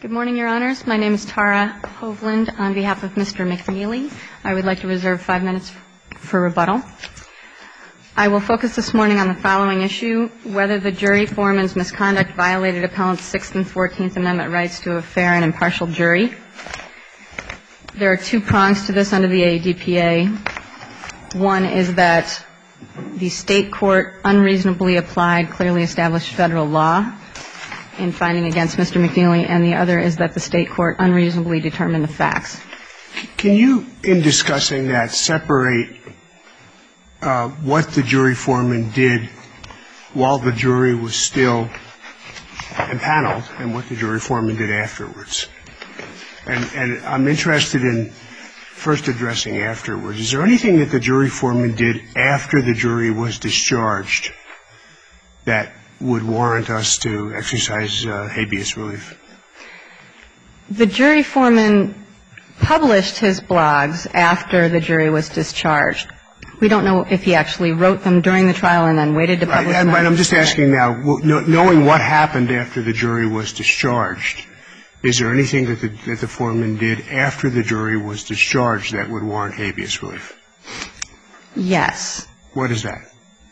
Good morning, Your Honors. My name is Tara Hovland on behalf of Mr. McNeely. I would like to reserve 5 minutes for rebuttal. I will focus this morning on the following issue: whether the jury foreman's misconduct violated appellant's 6th and 14th Amendment rights to a fair and impartial jury. There are two prongs to this under the ADPA. One is that the state court unreasonably applied clearly established federal law in finding against Mr. McNeely, and the other is that the state court unreasonably determined the facts. Can you, in discussing that, separate what the jury foreman did while the jury was still empaneled and what the jury foreman did afterwards? And I'm interested in first addressing afterwards. Is there anything that the jury foreman did after the jury was discharged that would warrant us to exercise habeas relief? The jury foreman published his blogs after the jury was discharged. We don't know if he actually wrote them during the trial and then waited to publish them. But I'm just asking now, knowing what happened after the jury was discharged, is there anything that the foreman did after the jury was discharged that would warrant habeas relief? Yes. What is that?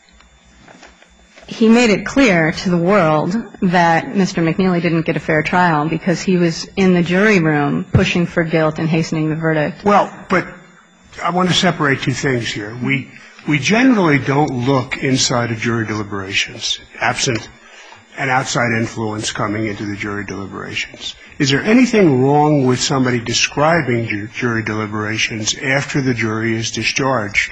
He made it clear to the world that Mr. McNeely didn't get a fair trial because he was in the jury room pushing for guilt and hastening the verdict. Well, but I want to separate two things here. We generally don't look inside of jury deliberations, absent an outside influence coming into the jury deliberations. Is there anything wrong with somebody describing jury deliberations after the jury is discharged?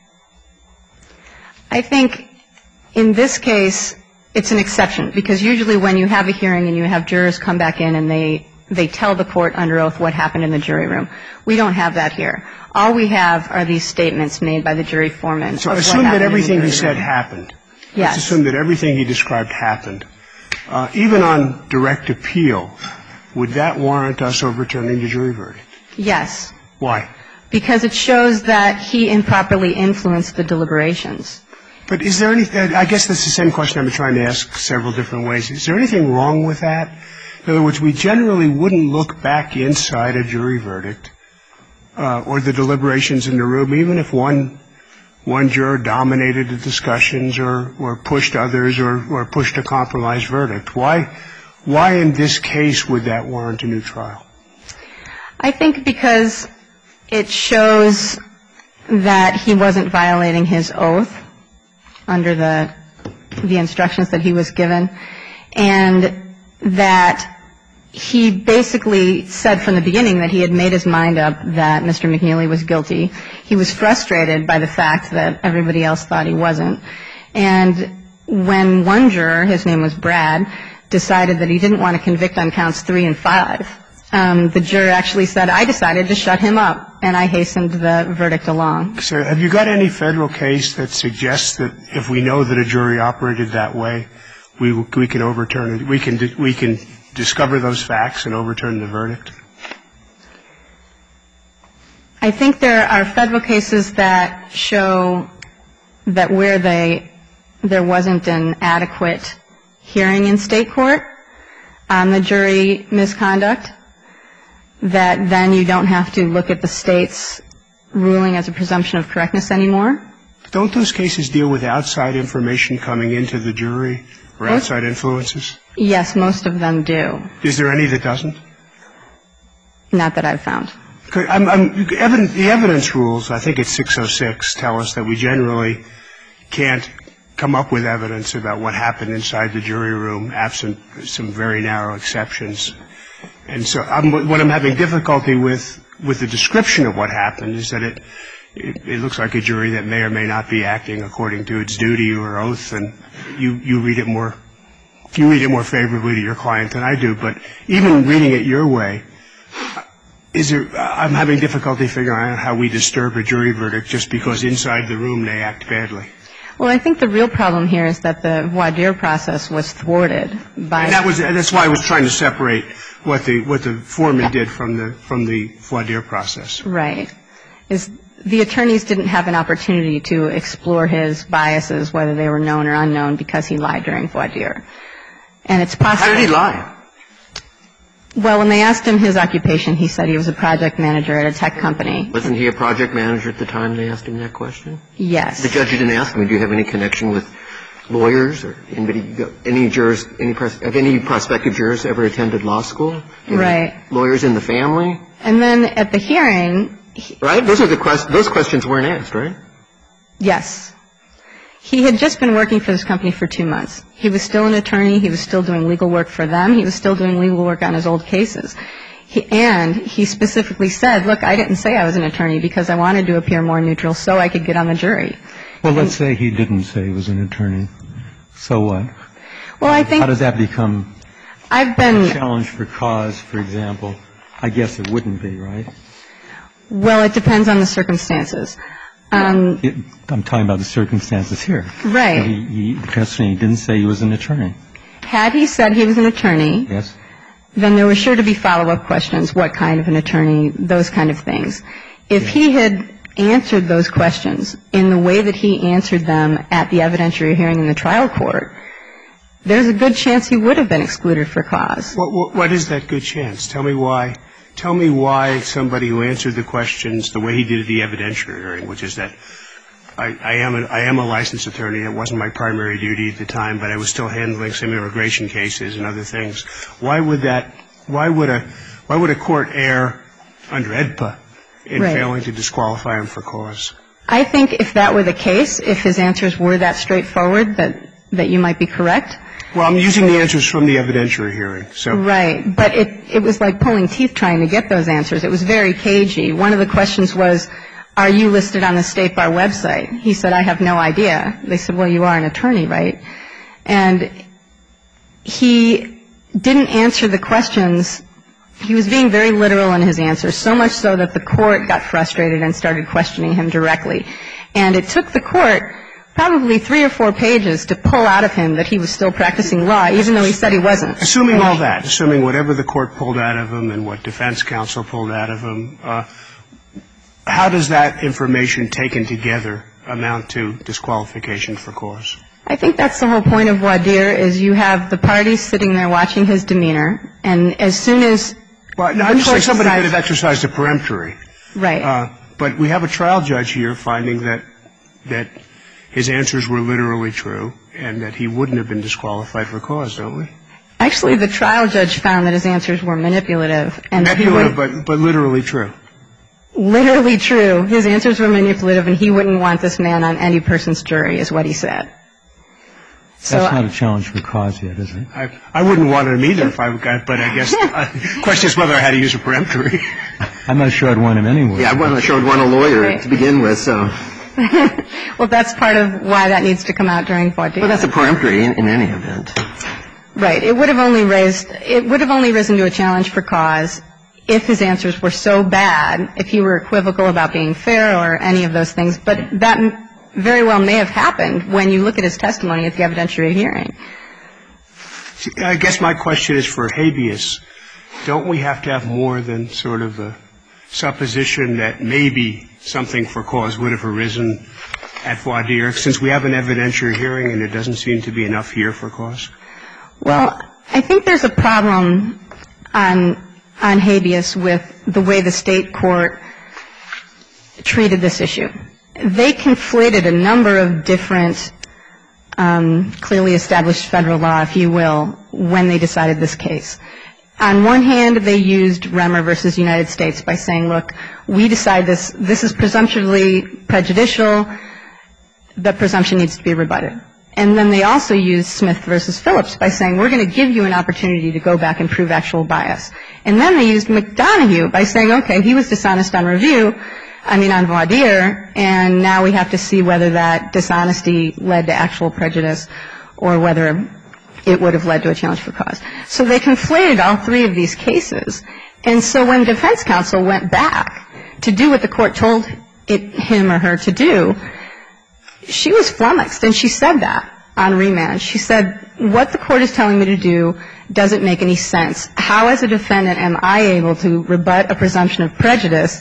I think in this case, it's an exception, because usually when you have a hearing and you have jurors come back in and they tell the court under oath what happened in the jury room. We don't have that here. All we have are these statements made by the jury foreman. So assume that everything he said happened. Yes. Let's assume that everything he described happened. Even on direct appeal, would that warrant us overturning the jury verdict? Yes. Why? Because it shows that he improperly influenced the deliberations. But is there anything, I guess that's the same question I've been trying to ask several different ways. Is there anything wrong with that? In other words, we generally wouldn't look back inside a jury verdict or the deliberations in the room, even if one juror dominated the discussions or pushed others or pushed a compromised verdict. Why in this case would that warrant a new trial? I think because it shows that he wasn't violating his oath under the instructions that he was given, and that he basically said from the beginning that he had made his mind up that Mr. McNeely was guilty. He was frustrated by the fact that everybody else thought he wasn't. And when one juror, his name was Brad, decided that he didn't want to convict on counts 3 and 5, the juror actually said, I decided to shut him up, and I hastened the verdict along. So have you got any federal case that suggests that if we know that a jury operated that way, we can overturn it, we can discover those facts and overturn the verdict? I think there are federal cases that show that where there wasn't an adequate hearing in state court on the jury misconduct, that then you don't have to look at the state's ruling as a presumption of correctness anymore. Don't those cases deal with outside information coming into the jury or outside influences? Yes, most of them do. Is there any that doesn't? Not that I've found. The evidence rules, I think it's 606, tell us that we generally can't come up with evidence about what happened inside the jury room, absent some very narrow exceptions. And so what I'm having difficulty with the description of what happened is that it looks like a jury that may or may not be acting according to its duty or oath, and you read it more favorably to your client than I do. But even reading it your way, I'm having difficulty figuring out how we disturb a jury verdict just because inside the room they act badly. Well, I think the real problem here is that the voir dire process was thwarted by. And that's why I was trying to separate what the foreman did from the voir dire process. Right. The attorneys didn't have an opportunity to explore his biases, whether they were known or unknown, because he lied during voir dire. And it's possible. How did he lie? Well, when they asked him his occupation, he said he was a project manager at a tech company. Wasn't he a project manager at the time they asked him that question? Yes. The judge didn't ask him, do you have any connection with lawyers or any jurors, have any prospective jurors ever attended law school? Right. Lawyers in the family? And then at the hearing. Right? Those questions weren't asked, right? Yes. He had just been working for this company for 2 months. He was still an attorney. He was still doing legal work for them. He was still doing legal work on his old cases. And he specifically said, look, I didn't say I was an attorney because I wanted to appear more neutral so I could get on the jury. Well, let's say he didn't say he was an attorney. So what? Well, I think. How does that become a challenge for cause, for example? I guess it wouldn't be, right? Well, it depends on the circumstances. I'm talking about the circumstances here. Right. He didn't say he was an attorney. Had he said he was an attorney. Yes. Then there were sure to be follow-up questions, what kind of an attorney, those kind of things. If he had answered those questions in the way that he answered them at the evidentiary hearing in the trial court, there's a good chance he would have been excluded for cause. What is that good chance? Tell me why. Tell me why somebody who answered the questions the way he did at the evidentiary hearing, which is that I am a licensed attorney. It wasn't my primary duty at the time, but I was still handling some immigration cases and other things. Why would a court err under AEDPA in failing to disqualify him for cause? I think if that were the case, if his answers were that straightforward, that you might be correct. Well, I'm using the answers from the evidentiary hearing. So. Right. But it was like pulling teeth trying to get those answers. It was very cagey. One of the questions was, are you listed on the State Bar website? He said, I have no idea. They said, well, you are an attorney, right? And he didn't answer the questions. He was being very literal in his answers, so much so that the court got frustrated and started questioning him directly. And it took the court probably 3 or 4 pages to pull out of him that he was still practicing law, even though he said he wasn't. Assuming all that, assuming whatever the court pulled out of him and what defense counsel pulled out of him, how does that information taken together amount to disqualification for cause? I think that's the whole point of voir dire, is you have the parties sitting there watching his demeanor, and as soon as well, no, I'm just saying somebody could have exercised a peremptory. Right. But we have a trial judge here finding that his answers were literally true and that he wouldn't have been disqualified for cause, don't we? Actually, the trial judge found that his answers were manipulative. But literally true. Literally true. His answers were manipulative, and he wouldn't want this man on any person's jury, is what he said. So that's not a challenge for cause yet, is it? I wouldn't want him either if I got, but I guess the question is whether I had to use a peremptory. I'm not sure I'd want him anyway. Yeah, I'm not sure I'd want a lawyer to begin with, so. Well, that's part of why that needs to come out during voir dire. Well, that's a peremptory in any event. Right. It would have only risen to a challenge for cause if his answers were so bad, if he were equivocal about being fair or any of those things. But that very well may have happened when you look at his testimony at the evidentiary hearing. I guess my question is for habeas. Don't we have to have more than sort of a supposition that maybe something for cause would have arisen at voir dire, since we have an evidentiary hearing and it doesn't seem to be enough here for cause? Well, I think there's a problem on habeas with the way the state court treated this issue. They conflated a number of different clearly established federal law, if you will, when they decided this case. On one hand, they used Remmer versus United States by saying, look, we decide this is presumptively prejudicial, the presumption needs to be rebutted. And then they also used Smith versus Phillips by saying, we're going to give you an opportunity to go back and prove actual bias. And then they used McDonough by saying, okay, he was dishonest on on voir dire, and now we have to see whether that dishonesty led to actual prejudice or whether it would have led to a challenge for cause. So they conflated all three of these cases. And so when defense counsel went back to do what the court told him or her to do, she was flummoxed, and she said that on remand. She said, what the court is telling me to do doesn't make any sense. How, as a defendant, am I able to rebut a presumption of prejudice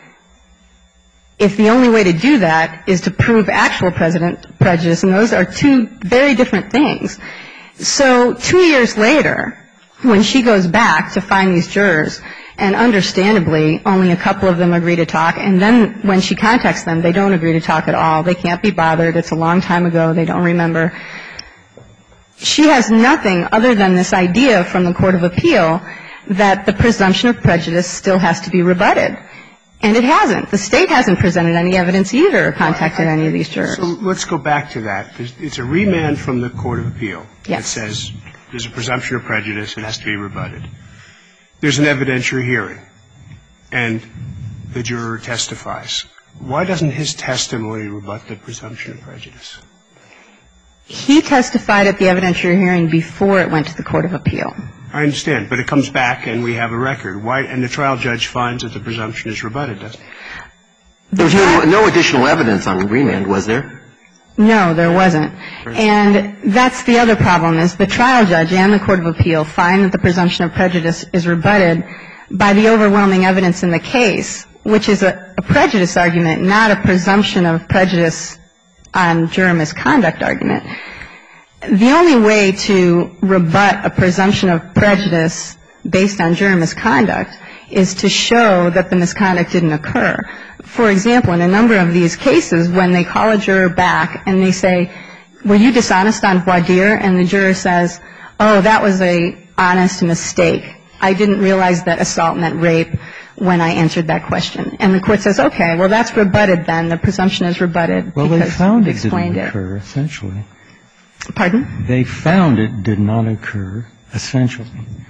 if the only way to do that is to prove actual prejudice? And those are two very different things. So 2 years later, when she goes back to find these jurors, and understandably, only a couple of them agree to talk, and then when she contacts them, they don't agree to talk at all. They can't be bothered. It's a long time ago. They don't remember. She has nothing other than this idea from the Court of Appeal that the presumption of prejudice still has to be rebutted. And it hasn't. The State hasn't presented any evidence either or contacted any of these jurors. So let's go back to that. It's a remand from the Court of Appeal. Yes. It says there's a presumption of prejudice. It has to be rebutted. There's an evidentiary hearing, and the juror testifies. Why doesn't his testimony rebut the presumption of prejudice? He testified at the evidentiary hearing before it went to the Court of Appeal. I understand, but it comes back and we have a record. Why? And the trial judge finds that the presumption is rebutted, doesn't he? There was no additional evidence on remand, was there? No, there wasn't. And that's the other problem, is the trial judge and the Court of Appeal find that the presumption of prejudice is rebutted by the overwhelming evidence in the case, which is a prejudice argument, not a presumption of prejudice on juror misconduct argument. The only way to rebut a presumption of prejudice based on juror misconduct is to show that the misconduct didn't occur. For example, in a number of these cases, when they call a juror back and they say, were you dishonest on voir dire? And the juror says, oh, that was an honest mistake. I didn't realize that assault meant rape when I answered that question. And the court says, okay, well, that's rebutted then. The presumption is rebutted. Well, they found it didn't occur, essentially. Pardon? They found it did not occur, essentially.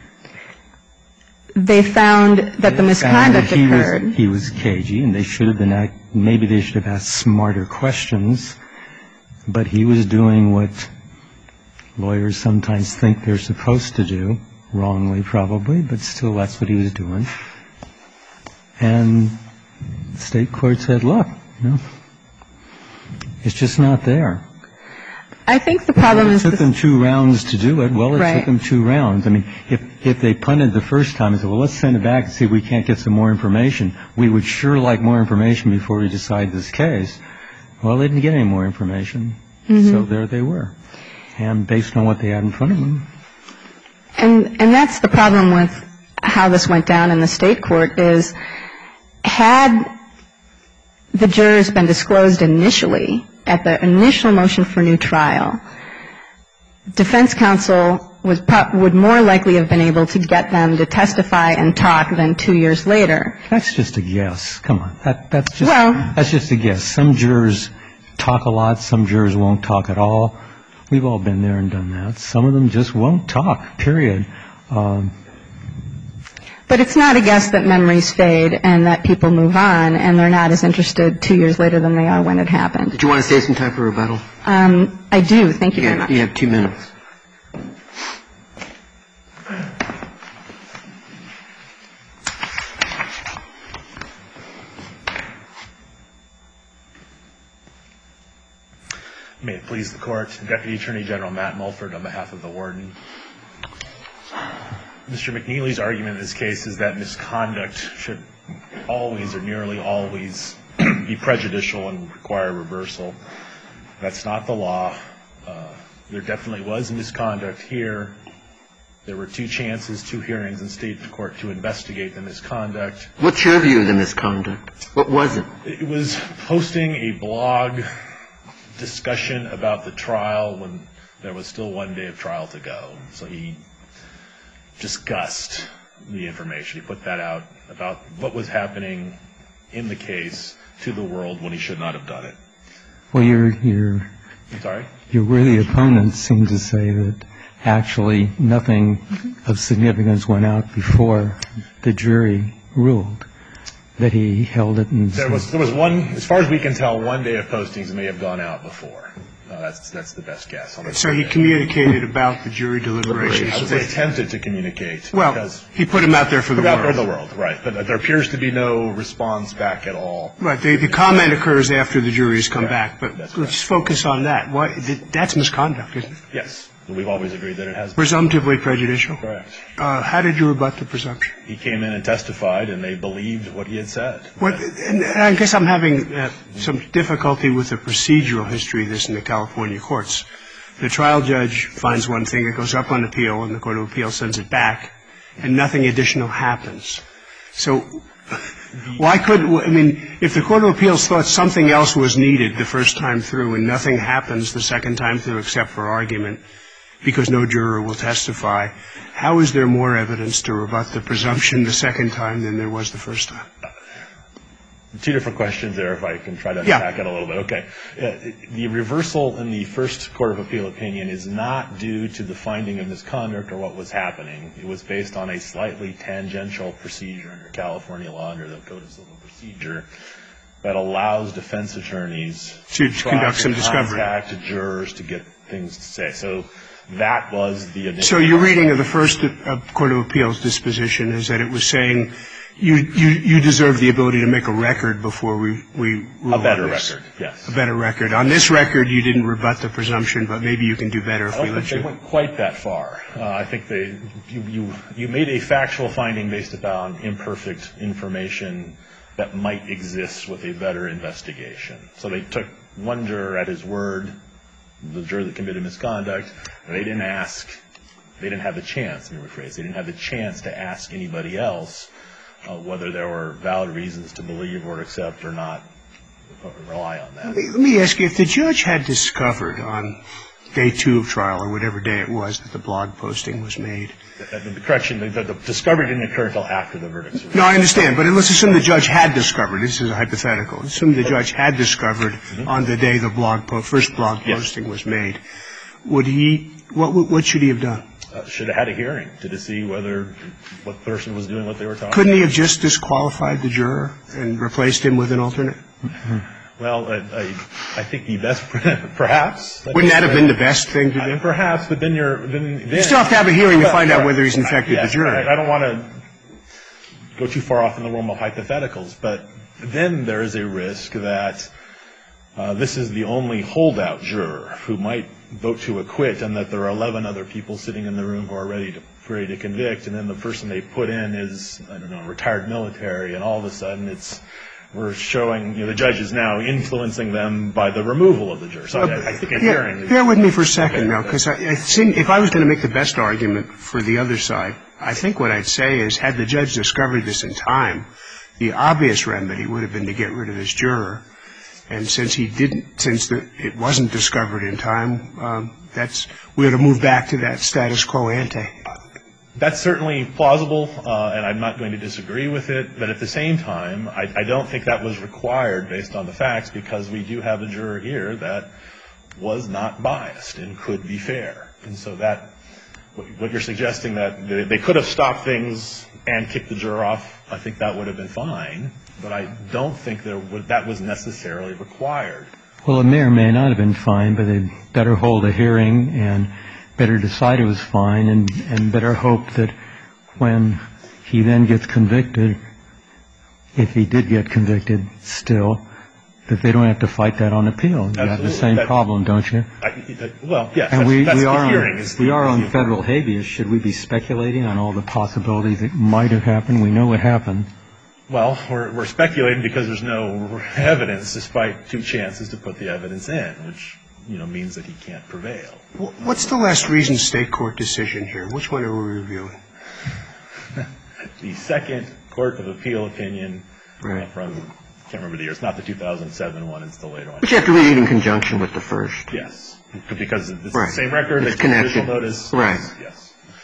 They found that the misconduct occurred. He was cagey, and they should have been maybe they should have asked smarter questions, but he was doing what lawyers sometimes think they're supposed to do, wrongly probably, but still that's what he was doing. And the state court said, look, it's just not there. I think the problem is it took them 2 rounds to do it. Well, it took them 2 rounds. I mean, if they punted the first time and said, well, let's send it back and see if we can't get some more information, we would sure like more information before we decide this case. Well, they didn't get any more information. Mm-hmm. So there they were. And based on what they had in front of them. And that's the problem with how this went down in the state court is had the jurors been disclosed initially at the initial motion for new trial, defense counsel would more likely have been able to get them to testify and talk than 2 years later. That's just a guess. Come on. That's just a guess. Some jurors talk a lot. Some jurors won't talk at all. We've all been there and done that. Some of them just won't talk, period. But it's not a guess that memories fade and that people move on and they're not as interested 2 years later than they are when it happened. Did you want to save some time for rebuttal? I do. Thank you very much. You have 2 minutes. May it please the Court. Deputy Attorney General Matt Mulford on behalf of the warden. Mr. McNeely's argument in this case is that misconduct should always or nearly always be prejudicial and require reversal. That's not the law. There definitely was misconduct here. There were 2 chances, 2 hearings in state court to investigate the misconduct. What's your view of the misconduct? What was it? It was posting a blog discussion about the trial when there was still 1 day of trial to go. So he discussed the information. He put that out about what was happening in the case to the world when he should not have done it. Well, your worthy opponents seem to say that actually nothing of significance went out before the jury ruled, that he held it in. There was one, as far as we can tell, 1 day of postings may have gone out before. That's the best guess. So he communicated about the jury deliberations. I would say attempted to communicate. Well, he put them out there for the world. For the world, right. But there appears to be no response back at all. Right. The comment occurs after the jury's come back. But let's focus on that. That's misconduct, isn't it? Yes. We've always agreed that it has been. Presumptively prejudicial? Correct. How did you rebut the presumption? He came in and testified, and they believed what he had said. And I guess I'm having some difficulty with the procedural history of this in the California courts. The trial judge finds one thing, it goes up on appeal, and the Court of Appeals sends it back, and nothing additional happens. So why couldn't, I mean, if the Court of Appeals thought something else was needed the first time through and nothing happens the second time through except for argument because no juror will testify, how is there more evidence to rebut the presumption the second time than there was the first time? Two different questions there, if I can try to unpack it a little bit. Okay. The reversal in the first Court of Appeal opinion is not due to the finding of misconduct or what was happening. It was based on a slightly tangential procedure under California law, under the Code of Civil Procedure, that allows defense attorneys to conduct some discovery, contact jurors to get things to say. So that was the initial. So your reading of the first Court of Appeals disposition is that it was saying you deserve the ability to make a record before we rule a better on this. record, yes. A better record. On this record, you didn't rebut the presumption, but maybe you can do better if we let you. I don't think they went quite that far. I think you made a factual finding based upon imperfect information that might exist with a better investigation. So they took one juror at his word, the juror that committed misconduct, and they didn't have the chance, let me rephrase, they didn't have the chance to ask anybody else whether there were valid reasons to believe or accept or not rely on that. Let me ask you, if the judge had discovered on day 2 of trial or whatever day it was that the blog posting was made. The correction, the discovery didn't occur until after the verdict. No, I understand, but let's assume the judge had discovered. This is a hypothetical. Assume the judge had discovered on the day the first blog posting was made. Would he, what should he have done? Should have had a hearing to see whether what person was doing what they were talking about. Couldn't he have just disqualified the juror and replaced him with an alternate? Well, I think the best, perhaps. Wouldn't that have been the best thing to do? Perhaps, but then you still have to have a hearing to find out whether he's infected the jury. I don't want to go too far off in the realm of hypotheticals, but then there is a risk that this is the only holdout juror who might vote to acquit, and that there are 11 other people sitting in the room who are ready to convict, and then the person they put in is, I don't know, retired military, and all of a sudden we're showing, the judge is now influencing them by the removal of the juror. So I think a hearing is... Bear with me for a second now, because if I was going to make the best argument for the other side, I think what I'd say is, had the judge discovered this in time, the obvious remedy would have been to get rid of this juror. And since it wasn't discovered in time, we ought to move back to that status quo ante. That's certainly plausible, and I'm not going to disagree with it. But at the same time, I don't think that was required based on the facts, because we do have a juror here that was not biased and could be fair. And so what you're suggesting, that they could have stopped things and kicked the juror off, I think that would have been fine. But I don't think that was necessarily required. Well, it may or may not have been fine, but they'd better hold a hearing and better decide it was fine, and better hope that when he then gets convicted, if he did get convicted still, that they don't have to fight that on appeal. You have the same problem, don't you? Well, yes, and that's the hearing. We are on federal habeas. Should we be speculating on all the possibilities that might have happened? We know what happened. Well, we're speculating because there's no evidence, despite 2 chances to put the evidence in, which, means that he can't prevail. What's the last recent state court decision here? Which one are we reviewing? The second Court of Appeal opinion from, I can't remember the year. It's not the 2007 one. It's the later one. But you have to read it in conjunction with the first. Yes, because it's the same record. It's connected. Notice. Right. Yes.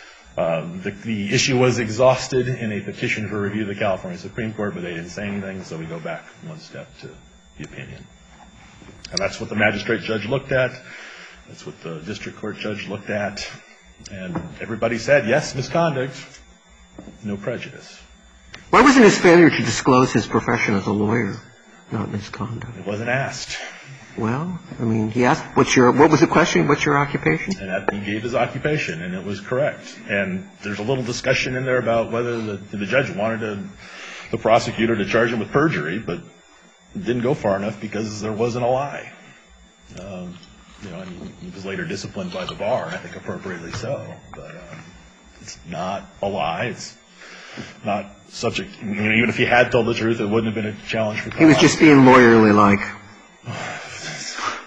The issue was exhausted in a petition for review of the California Supreme Court, but they didn't say anything, so we go back one step to the opinion. And that's what the magistrate judge looked at. That's what the district court judge looked at. And everybody said, yes, misconduct, no prejudice. Why wasn't his failure to disclose his profession as a lawyer not misconduct? It wasn't asked. Well, I mean, he asked, what was the question? What's your occupation? And he gave his occupation, and it was correct. And there's a little discussion in there about whether the judge wanted the prosecutor to charge him with perjury, but it didn't go far enough because there wasn't a lie. And he was later disciplined by the bar, I think appropriately so. But it's not a lie. It's not subject. Even if he had told the truth, it wouldn't have been a challenge for trial. He was just being lawyerly-like.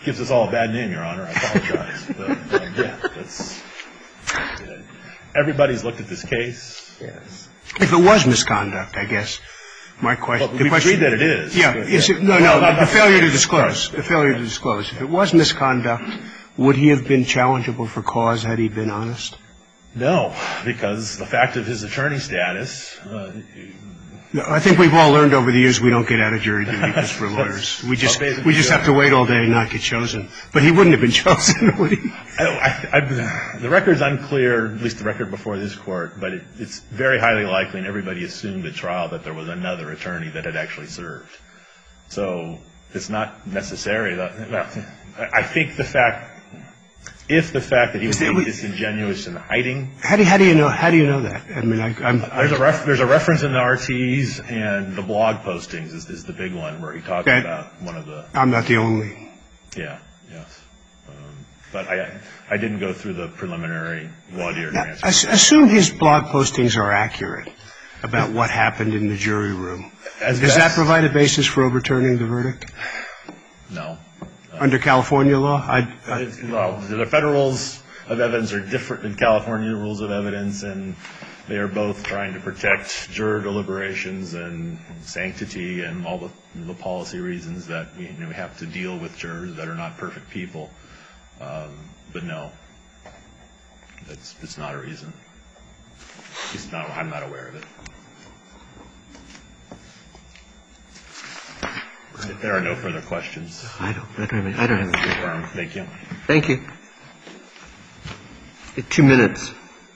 gives us all a bad name, Your Honor. I apologize. But, yeah, that's everybody's looked at this case. Yes. If it was misconduct, I guess my question. Well, we agreed that it is. Yeah. Is it, no, the failure to disclose. The failure to disclose. If it was misconduct, would he have been challengeable for cause had he been honest? No, because the fact of his attorney status. I think we've all learned over the years we don't get out of jury duty just for lawyers. We just have to wait all day and not get chosen. But he wouldn't have been chosen, would he? The record's unclear, at least the record before this court, but it's very highly likely, and everybody assumed at trial, that there was another attorney that had actually served. So it's not necessary. I think the fact that he was being disingenuous and hiding. How do you know that? I mean, there's a reference in the RTs, and the blog postings is the big one where he talks about one of the. I'm not the only. Yeah. Yes. But I didn't go through the preliminary voir dire transcript. Assume his blog postings are accurate about what happened in the jury room. Does that provide a basis for overturning the verdict? No. Under California law? Well, the federal rules of evidence are different than California rules of evidence, and they are both trying to protect juror deliberations and sanctity and all the policy reasons that we have to deal with jurors that are not perfect people. But no, it's not a reason. I'm not aware of it. If there are no further questions. I don't have any. Thank you. Thank you. 2 minutes.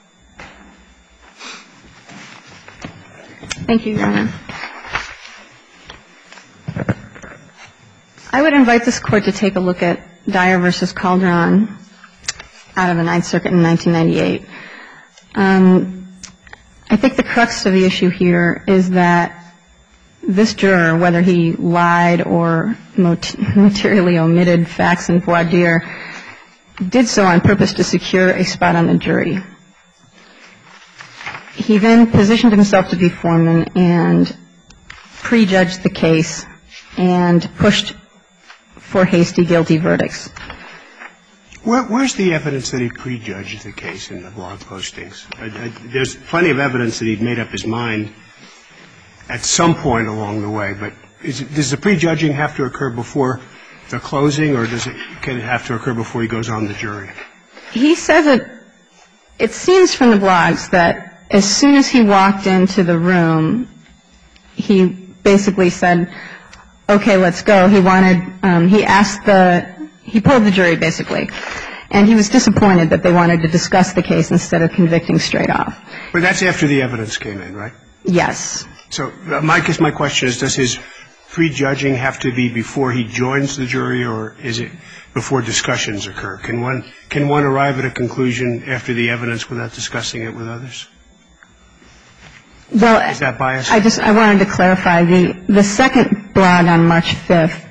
Thank you, Your Honor. I would invite this Court to take a look at Dyer v. Calderon out of the Ninth Circuit in 1998. I think the crux of the issue here is that this juror, whether he lied or materially omitted facts in voir dire, did so on purpose to secure a spot on the jury. He then positioned himself to be foreman and prejudged the case and pushed for hasty guilty verdicts. Where's the evidence that he prejudged the case in the blog postings? There's plenty of evidence that he'd made up his mind at some point along the way, but does the prejudging have to occur before the closing, or can it have to occur before he goes on the jury? He says it seems from the blogs that as soon as he walked into the room, he basically said, okay, let's go. He pulled the jury basically, and he was disappointed that they wanted to discuss the case instead of convicting straight off. But that's after the evidence came in, right? Yes. So my question is, does his prejudging have to be before he joins the jury, or is it before discussions occur? Can one arrive at a conclusion after the evidence without discussing it with others? Well, is that biased? I wanted to clarify. The second blog on March 5th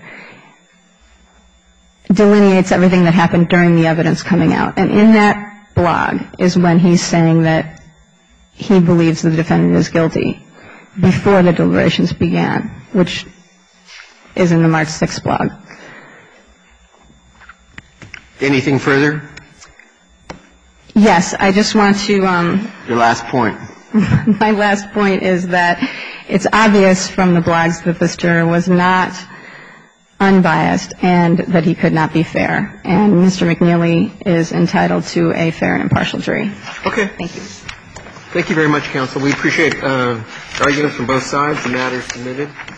delineates everything that happened during the evidence coming out. And in that blog is when he's saying that he believes the defendant is guilty before the deliberations began, which is in the March 6th blog. Anything further? Yes. I just want to Your last point. My last point is that it's obvious from the blogs that this juror was not unbiased and that he could not be fair. And Mr. McNeely is entitled to a fair and impartial jury. Okay. Thank you. Thank you very much, counsel. We appreciate arguments from both sides. The matter is submitted.